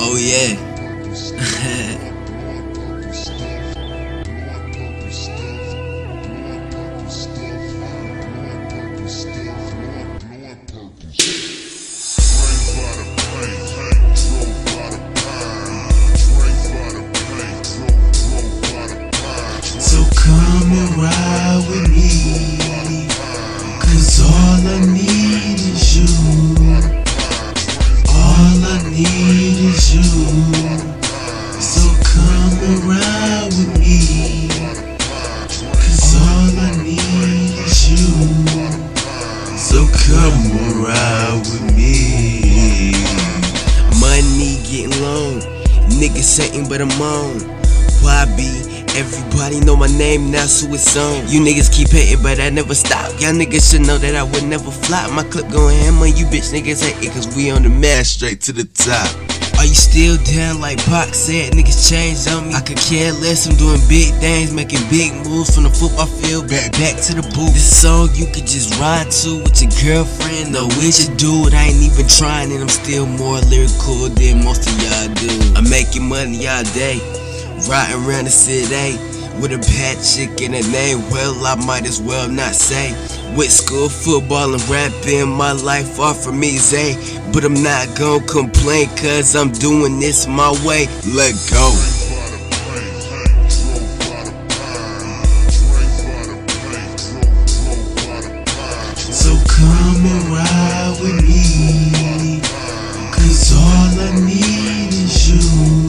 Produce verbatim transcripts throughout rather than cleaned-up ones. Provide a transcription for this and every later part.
Oh yeah. So come and ride with me, 'cause all I need is you. All I need is you. So come and ride with me, 'cause all I need is you. So come and ride with me. Money getting low, niggas hating but I'm on. Why be? Everybody know my name now, so it's on. You niggas keep hating, but I never stop. Y'all niggas should know that I would never flop. My clip going ham on you bitch niggas hating, cause we on the map straight to the top. Are you still down like Pac said? Niggas changed on me. I could care less, I'm doing big things, making big moves from the football field back back to the booth. This song you could just ride to with your girlfriend or with your dude. I ain't even trying and I'm still more lyrical than most of y'all do. I'm making money all day, riding around the city with a bad chick in the name. Well, I might as well not say. With school, football, and rapping, my life off from me, Zay. But I'm not gon' complain, cause I'm doing this my way. Let go. So come and ride with me, 'cause all I need is you.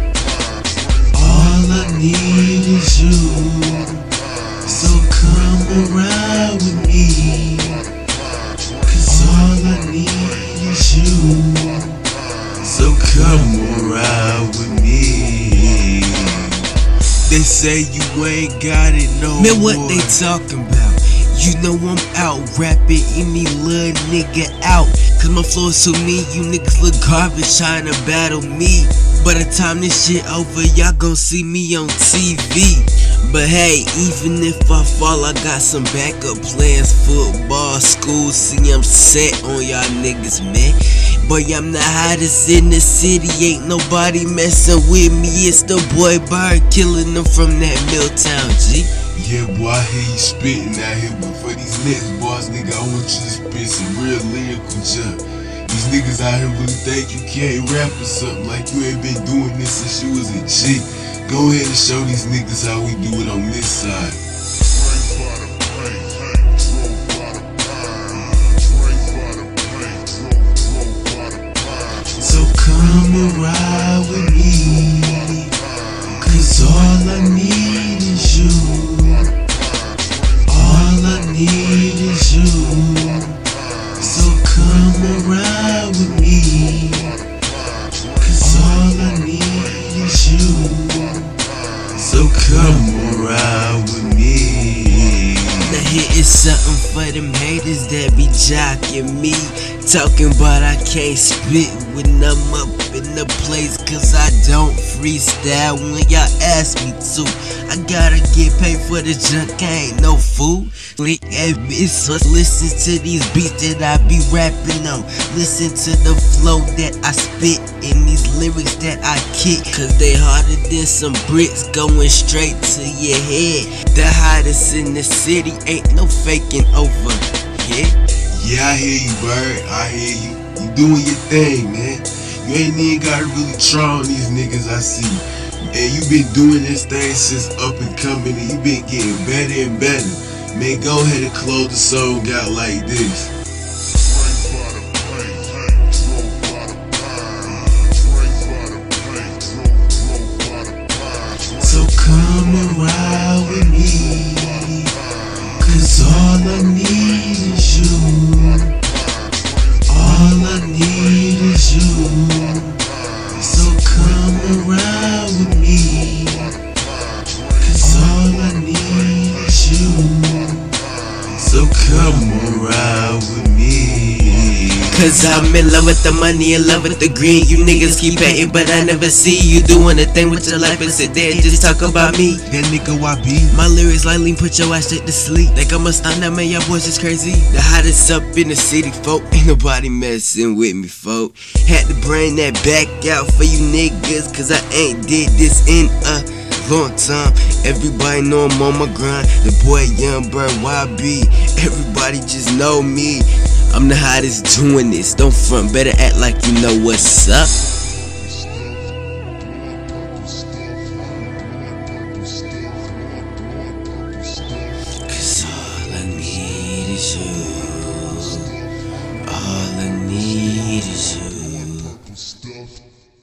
All I need is you. So come and ride with me, 'cause all I need is you. So come and ride with me. They say you ain't got it no Man, what more. they talking about? You know I'm out rapping any little nigga out. Cause my flow is so mean, you niggas look garbage trying to battle me. By the time this shit over, y'all gon' see me on T V. But hey, even if I fall, I got some backup plans. Football, school, see I'm set on y'all niggas, man. Boy, I'm the hottest in the city, ain't nobody messing with me. It's the boy Bird killing them from that Milltown, G. Yeah, boy, I hear you spitting out here, but for these next bars, nigga, I want you to spit some real lyrical junk. These niggas out here really think you can't rap or something, like you ain't been doing this since you was a G. Go ahead and show these niggas how we do it on this side. So come and ride with me, 'cause all I need is you. All I need is you. So come and ride with me, 'cause all I need is you. So come and ride with me. Now here is something for them haters that be jocking me, talking about I can't spit when I'm up in the place, cause I don't freestyle when y'all ask me to. I gotta get paid for the junk, I ain't no fool. Click at me, so listen to these beats that I be rapping on. Listen to the flow that I spit and these lyrics that I kick, cause they harder than some bricks going straight to your head. The hottest in the city, ain't no faking over here. Yeah, I hear you, Bird. I hear you. You doing your thing, man. You ain't even gotta really try on these niggas, I see. And you been doing this thing since up and coming, and you been getting better and better. Man, go ahead and close the song out like this. So come and ride with me, 'cause all I need is you. All I need is you. So come and ride with me, 'cause all I need is you. So come and ride with me. Cause I'm in love with the money, in love with the green. You niggas keep hating, but I never see you doing a thing with your life and sit there and just talk about me. That nigga Y B. My lyrics like lean, put your ass straight to sleep. Like I'm a star, now man, y'all boys is crazy. The hottest up in the city, folk. Ain't nobody messing with me, folk. Had to bring that back out for you niggas, cause I ain't did this in a long time. Everybody know I'm on my grind. The boy Young Bird Y B. Everybody just know me. I'm the hottest doing this. Don't front, better act like you know what's up.